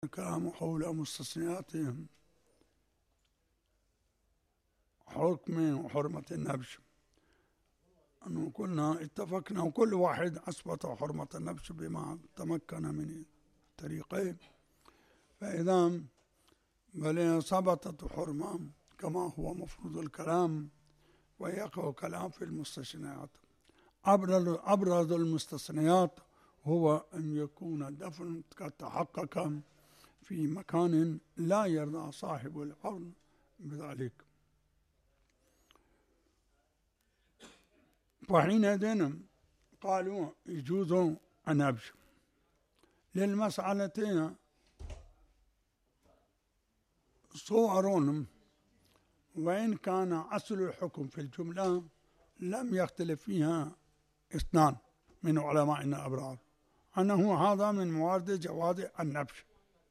الكلام حول مستثنياتهم حكم وحرمة النبش، أنه كنا اتفقنا وكل واحد أثبت حرمة النبش بما تمكن من طريقين، فإذا بل ثبتت حرمة كما هو مفروض الكلام، ويقع كلام في المستثنيات. أبرز المستثنيات هو أن يكون الدفن قد تحقق في مكان لا يرضى صاحب العرض بذلك، وحينئذ قالوا يجوز النبش. للمسألة صور، وإن كان أصل الحكم في الجملة لم يختلف فيها اثنان من علمائنا الأبرار أنه هذا من موارد جواز النبش،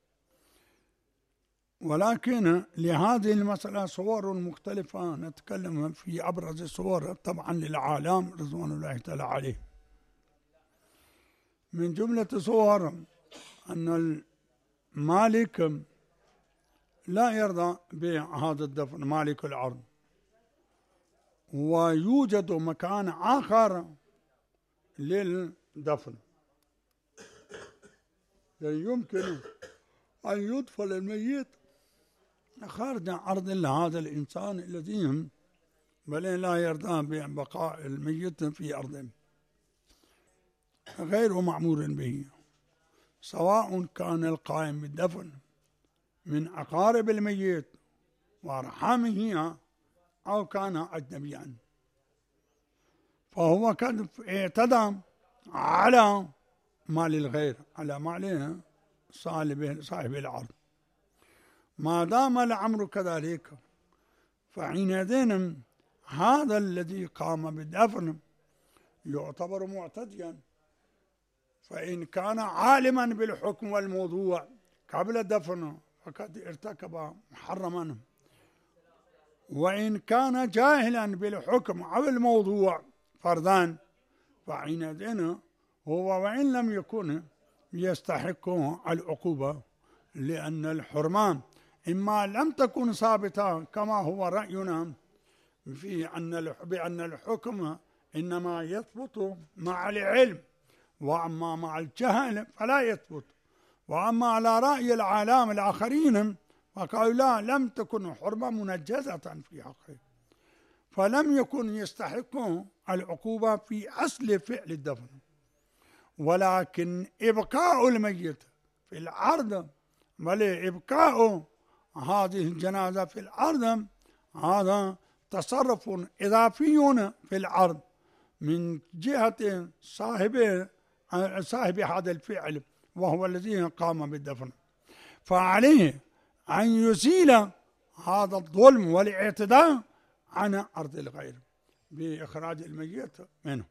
ولكن لهذه المسألة صور مختلفة نتكلم في أبرز الصور طبعا للعالم رضوان الله تعالى عليه. من جملة صور أن المالك لا يرضى بهذا الدفن، مالك الأرض، ويوجد مكان آخر للدفن، يمكن أن يدفن الميت خارج أرض هذا الإنسان الذي بل لا يرضى ببقاء الميت في أرضه غير معمور به، سواء كان القائم بالدفن من أقارب الميت وأرحامه أو كان أجنبيا، فهو قد اعتدى على مال الغير، على مال صاحب العرض. ما دام الأمر كذلك فحينئذ هذا الذي قام بالدفن يعتبر معتديا، فإن كان عالما بالحكم والموضوع قبل الدفن فقد ارتكب محرما، وإن كان جاهلا بالحكم أو الموضوع فرضا فحينئذ هو وإن لم يكن يستحق العقوبة، لأن الحرمان إما لم تكن ثابتة كما هو رأينا في بأن الحكم إنما يثبت مع العلم، وأما مع الجهل فلا يثبت، وأما على رأي العالم الآخرين فقالوا لا، لم تكن حرمة منجزة في حقه، فلم يكن يستحق العقوبة في أصل فعل الدفن، ولكن إبقاء الميت في الأرض، بل إبقاء هذه الجنازة في الأرض هذا تصرف إضافي في الأرض من جهة صاحب هذا الفعل، وهو الذي قام بالدفن، فعليه أن يزيل هذا الظلم والاعتداء عن أرض الغير بإخراج الميت منه.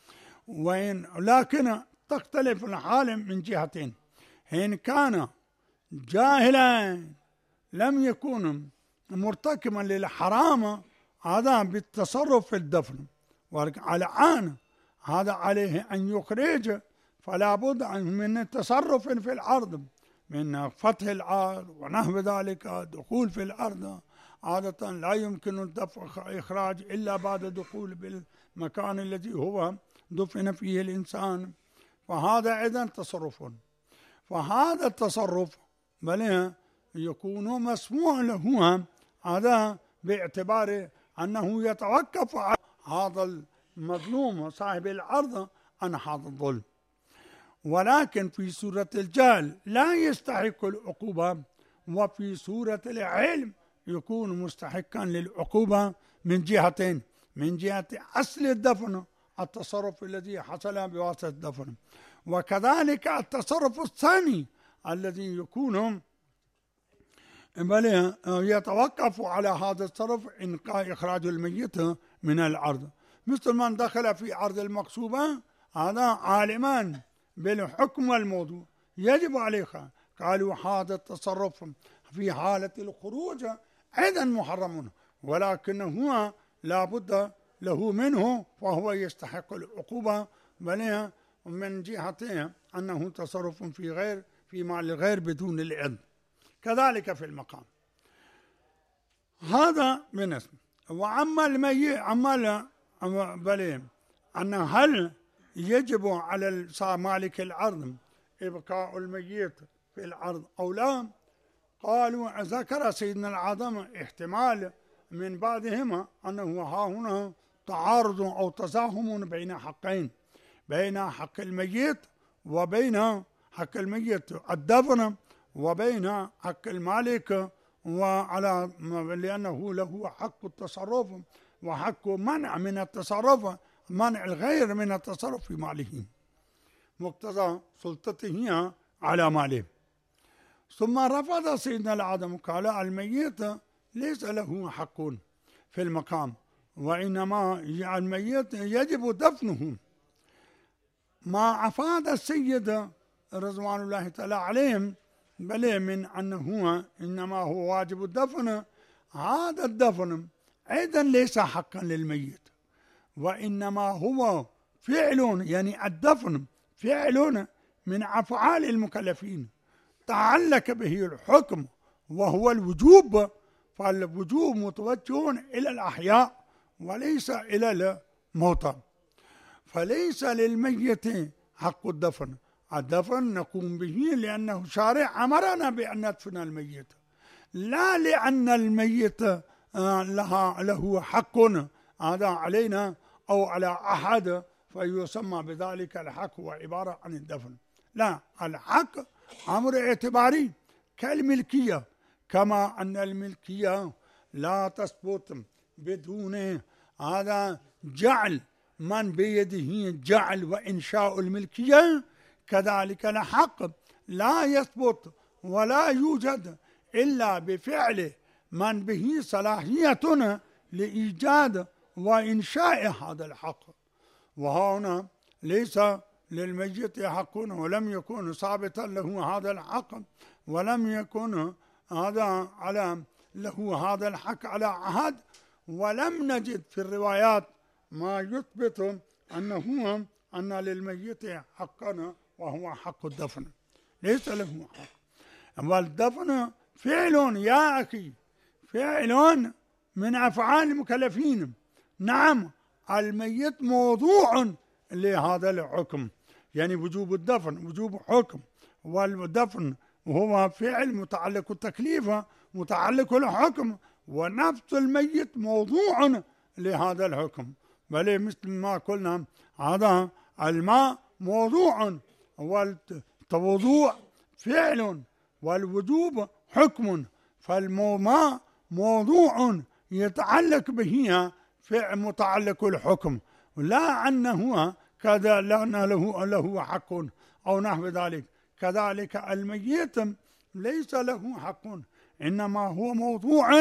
لكن تختلف الحال من جهتين، إن كان جاهلا لم يكن مرتكبا للحرام هذا بالتصرف في الدفن، وعلى الآن هذا عليه أن يخرج، فلا بد من تصرف في الأرض، من فتح الأرض ونحو ذلك، دخول في الأرض. عادة لا يمكن الدفع إخراج إلا بعد دخول بالمكان الذي هو دفن فيه الإنسان، فهذا أيضا تصرف، فهذا التصرف بل يكون مسموع له هذا باعتبار أنه يتوقف على هذا المظلوم صاحب الأرض عن هذا الظلم، ولكن في سورة الجهل لا يستحق العقوبة، وفي سورة العلم يكون مستحقا للعقوبة من جهتين، من جهة أصل الدفن التصرف الذي حصل بواسطة الدفن، وكذلك التصرف الثاني الذي يكون بل يتوقف على هذا التصرف إنقاء إخراج الميت من الأرض، مثل من دخل في أرض المقصوبة هذا عالما بالحكم والموضوع يجب عليه، قالوا هذا التصرف في حالة الخروج أيضا محرم، ولكنه لا بد له منه، فهو يستحق العقوبة بل من جهته أنه تصرف في في مال الغير بدون الإذن، كذلك في المقام. هذا بالنسبة. وأما الميت بل أن هل يجب على مالك الأرض إبقاء الميت في الأرض أو لا؟ قالوا ذكر سيدنا العظم احتمال من بعضهما أنه ها هنا تعارض أو تزاحم بين حقين، بين حق الميت وبين حق الميت الدفن وبين حق المالك، وعلى لأنه له حق التصرف وحق منع من التصرف، منع الغير من التصرف في ماله مقتضى سلطته على ماله. ثم رفض سيدنا العظم قال الميت ليس له حق في المقام، وإنما الميت يجب دفنه. ما أفاد السيد رضوان الله تعالى عليهم بل من أنه إنما هو واجب الدفن، هذا الدفن أيضا ليس حقا للميت، وإنما هو فعل، يعني الدفن فعل من أفعال المكلفين تعلق به الحكم وهو الوجوب، فالوجوب متوجه إلى الأحياء وليس إلى الموتى، فليس للميت حق الدفن. الدفن نقوم به لأنه شارع أمرنا بأن ندفن الميت، لا لأن الميت له حق هذا علينا أو على أحد فيسمى بذلك الحق هو عبارة عن الدفن. لا، الحق أمر اعتباري كالملكية، كما أن الملكية لا تثبت بدون هذا جعل من بيده جعل وإنشاء الملكية، كذلك الحق لا يثبت ولا يوجد إلا بفعل من به صلاحية لإيجاد وإنشاء هذا الحق. وهنا ليس للميت حق ولم يكن ثابتا له هذا الحق، ولم يكن هذا على له هذا الحق على عهد، ولم نجد في الروايات ما يثبت أن للميت حقا وهو حق الدفن، ليس له حق. والدفن فعل يا أخي، فعل من أفعال المكلفين. نعم الميت موضوع لهذا الحكم، يعني وجوب الدفن وجوب حكم، والدفن وهو فعل متعلق التكليف متعلق الحكم، ونفس الميت موضوع لهذا الحكم. بل مثل ما قلنا هذا الماء موضوع، والتوضوع فعل والوجوب حكم، فالماء موضوع يتعلق به فعل متعلق الحكم، لا أنه كذا لأن له حق أو نحو ذلك. كذلك الميت ليس له حق، إنما هو موضوع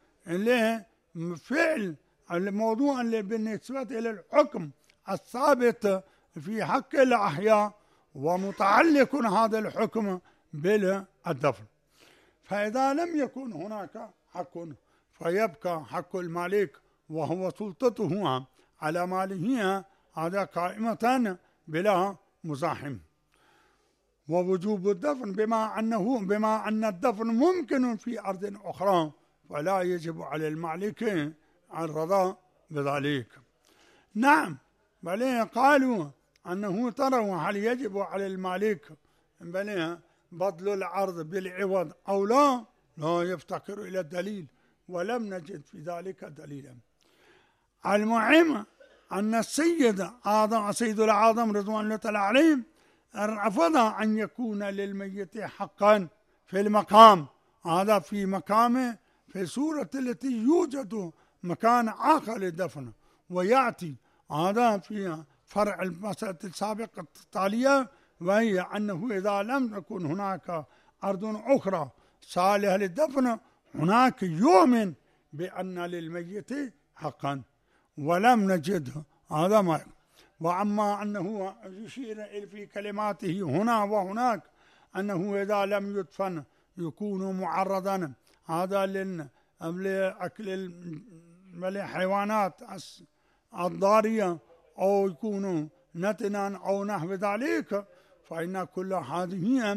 لفعل الموضوع اللي بالنسبة إلى الحكم الثابت في حق الأحياء، ومتعلق هذا الحكم بالدفن. فإذا لم يكن هناك حق فيبقى حق المالك وهو سلطته على ماله، هذا قائمة بلا مزاحم. ووجوب الدفن بما أن الدفن ممكن في أرض أخرى، فلا يجب على المالك الرضا بذلك. نعم، بل قالوا أنه تروا هل يجب على المالك بل بذل العرض بالعوض أو لا يفتقر إلى الدليل، ولم نجد في ذلك دليلا. المهم أن السيد العظم رضوان الله تعالى عليه رفض أن يكون للميت حقا في المقام، هذا في مقامه في سورة التي يوجد مكان آخر للدفن، ويأتي هذا في فرع المسألة السابقة التالية، وهي أنه إذا لم تكن هناك أرض أخرى صالحة للدفن هناك يؤمن بأن للميت حقا، ولم نجده هذا ما. وأما أنه يشير في كلماته هنا وهناك أنه إذا لم يدفن يكون معرضا هذا لأكل الحيوانات الضارية أو يكون نتنا أو نحو ذلك، فإن كل هذه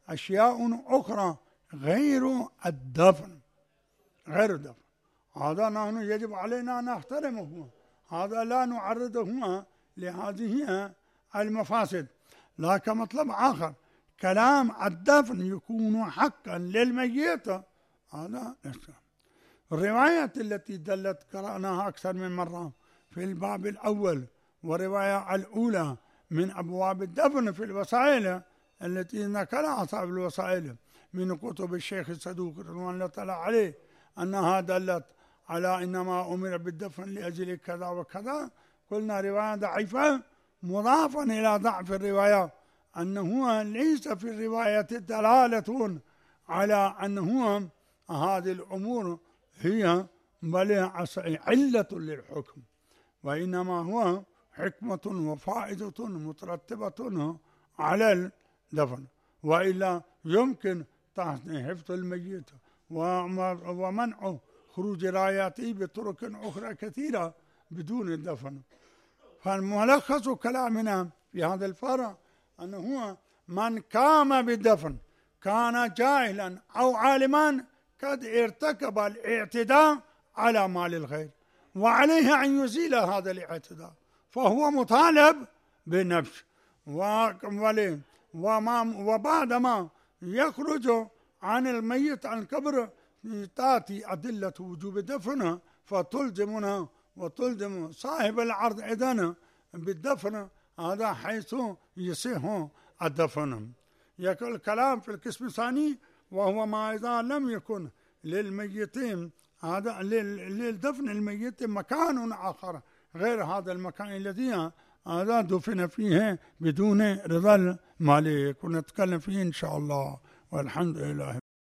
أشياء أخرى غير الدفن، غير الدفن. هذا نحن يجب علينا أن نحترمه، هذا لا نعرضه لهذه المفاسد. لكن مطلب آخر، كلام الدفن يكون حقا للميت، هذا ليس. الرواية التي دلت قرأناها أكثر من مرة في الباب الأول، والرواية الأولى من أبواب الدفن في الوسائل التي نقلها أصحاب الوسائل من كتب الشيخ الصدوق رضوان الله تعالى عليه، أنها دلت على إنما أمر بالدفن لأجل كذا وكذا، قلنا رواية ضعيفة. مضافا إلى ضعف الرواية أنه ليس في الرواية دلالة على أنه هذه الأمور هي بل علة للحكم، وإنما هو حكمة وفائدة مترتبة على الدفن، وإلا يمكن حفظ الميت ومنع خروج راياته بطرق أخرى كثيرة بدون الدفن. فالملخص كلامنا في هذا الفرع أنه من قام بالدفن كان جاهلا أو عالما قد ارتكب الاعتداء على مال الغير، وعليه أن يزيل هذا الاعتداء، فهو مطالب بالنفس. وبعدما يخرج عن الميت عن القبر تأتي أدلة وجوب دفنه، فتلزمنا وتلزم صاحب العرض إذن بالدفن، هذا حيث يصح الدفن. يقول الكلام في القسم الثاني، وهو ما إذا لم يكن للميتين هذا للدفن الميت مكان آخر غير هذا المكان الذي هذا دفن فيه بدون رضا المالك، ونتكلم فيه إن شاء الله، والحمد لله.